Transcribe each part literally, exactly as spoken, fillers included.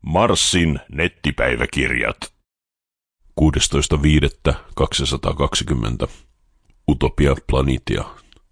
Marsin nettipäiväkirjat. kuudestoista viidettä kaksituhattakaksikymmentä. Utopia Planitia.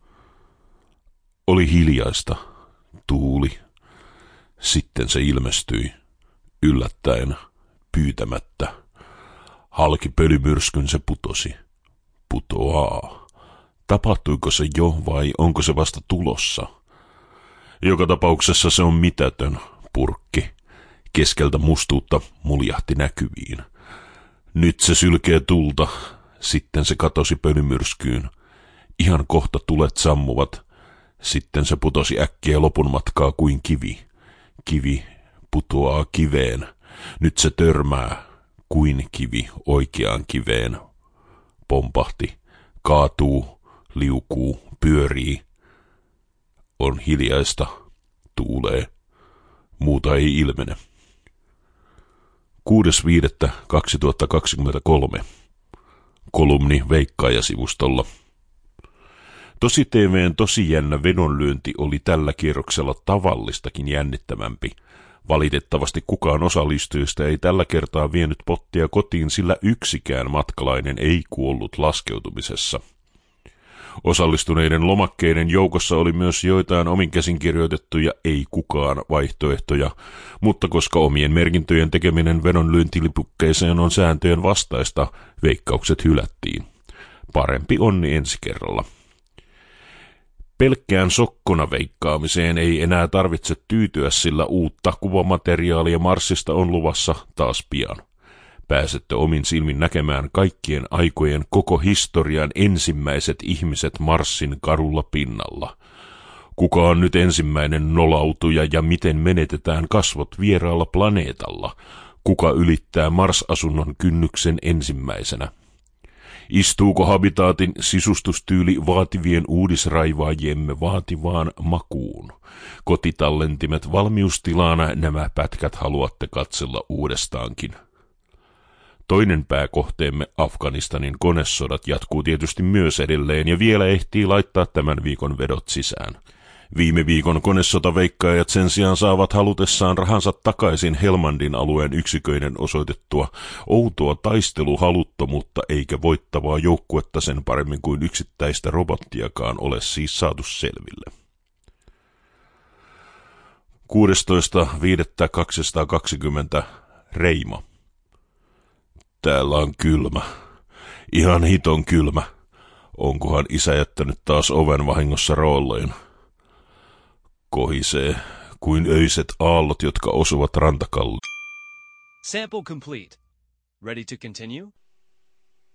Oli hiljaista. Tuuli. Sitten se ilmestyi. Yllättäen. Pyytämättä. Halki pölymyrskyn se putosi. Putoaa. Tapahtuiko se jo vai onko se vasta tulossa? Joka tapauksessa se on mitätön purkki. Keskeltä mustuutta muljahti näkyviin. Nyt se sylkee tulta, sitten se katosi pölymyrskyyn. Ihan kohta tulet sammuvat, sitten se putosi äkkiä lopun matkaa kuin kivi. Kivi putoaa kiveen, nyt se törmää kuin kivi oikeaan kiveen. Pompahti, kaatuu, liukuu, pyörii. On hiljaista, tuulee, muuta ei ilmene. kuudes viidettä kaksituhattakaksikymmentäkolme. Kolumni Veikkaaja-sivustolla. Tosi T V:n tosi jännä vedonlyönti oli tällä kierroksella tavallistakin jännittävämpi. Valitettavasti kukaan osallistujista ei tällä kertaa vienyt pottia kotiin, sillä yksikään matkalainen ei kuollut laskeutumisessa. Osallistuneiden lomakkeiden joukossa oli myös joitain omin käsin kirjoitettuja ei kukaan vaihtoehtoja, mutta koska omien merkintöjen tekeminen vedonlyöntilipukkeeseen on sääntöjen vastaista, veikkaukset hylättiin. Parempi onni ensi kerralla. Pelkkään sokkona veikkaamiseen ei enää tarvitse tyytyä, sillä uutta kuvamateriaalia Marsista on luvassa taas pian. Pääsette omin silmin näkemään kaikkien aikojen koko historian ensimmäiset ihmiset Marsin karulla pinnalla. Kuka on nyt ensimmäinen nolautuja ja miten menetetään kasvot vieraalla planeetalla? Kuka ylittää Mars-asunnon kynnyksen ensimmäisenä? Istuuko habitaatin sisustustyyli vaativien uudisraivaajiemme vaativaan makuun? Kotitallentimet valmiustilaana nämä pätkät haluatte katsella uudestaankin. Toinen pääkohteemme Afganistanin konesodat jatkuu tietysti myös edelleen ja vielä ehtii laittaa tämän viikon vedot sisään. Viime viikon konesotaveikkaajat sen sijaan saavat halutessaan rahansa takaisin Helmandin alueen yksiköiden osoitettua outoa taisteluhaluttomuutta eikä voittavaa joukkuetta sen paremmin kuin yksittäistä robottiakaan ole siis saatu selville. kuudestoista viidettä kaksituhattakaksikymmentä. Reima. Täällä on kylmä. Ihan hiton kylmä. Onkohan isä jättänyt taas oven vahingossa roolleen? Kohisee kuin öiset aallot, jotka osuvat rantakalliin. Sample complete. Ready to continue?